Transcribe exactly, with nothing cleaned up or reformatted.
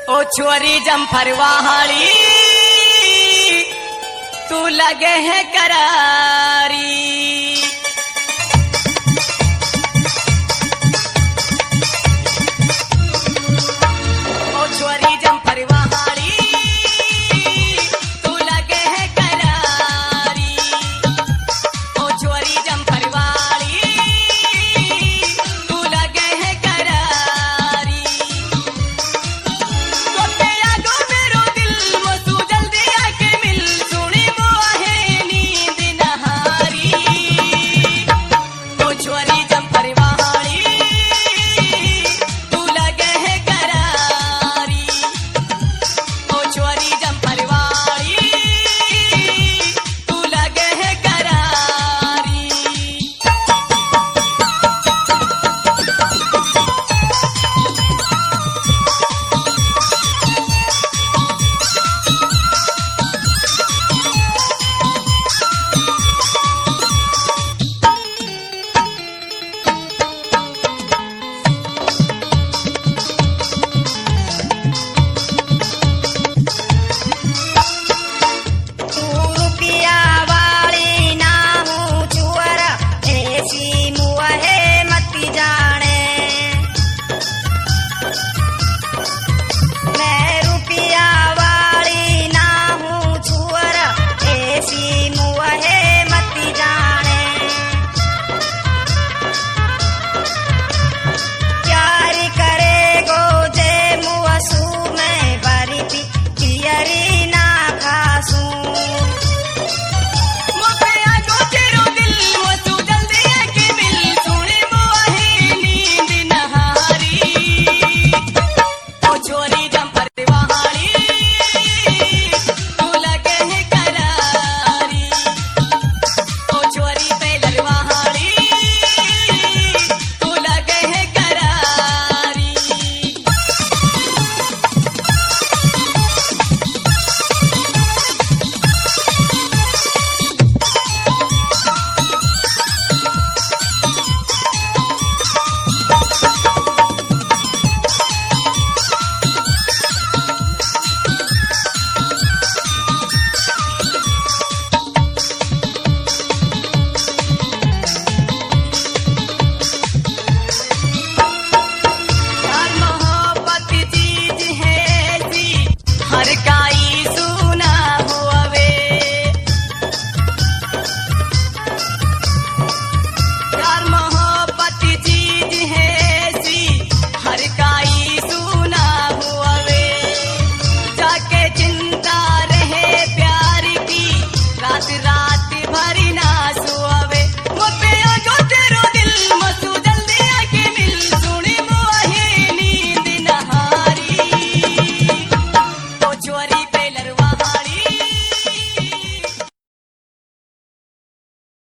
ओ छोरी जम्फर वाली तू लगे है करारी। ओ छोरी जम्फर वाली तू लगे है करारी। ओ छोरी जम्फर वाली तू लगे है करारी। तोते आगो मेरो दिल वो तू जल्दी आके मिल सुनी मोहे नींद नहारी। ओ छोरी जम्फर वाली तू लगे है करारी। ओ छोरी जम्फर वाली तू लगे है करारी। तू रुपया वाली ना हूँ चुअर ऐसी मुँहे मत जाने। मैं रुपया वाली ना हूँ चुअर ऐसी मुँहे मत जाने। प्यार करेगो जे मुँसू में बरी पियरी ना खासूं। मोते आगो तेरो दिल वो तू जल्दी आके मिल सुनी मोहे नींद नहारी। ओ छोरी जम्फर वाली तू लगे है करारी। ओ छोरी टेलर वाली तू लगे है करारी। प्यार मोहब्बत चीज है ऐसी हर का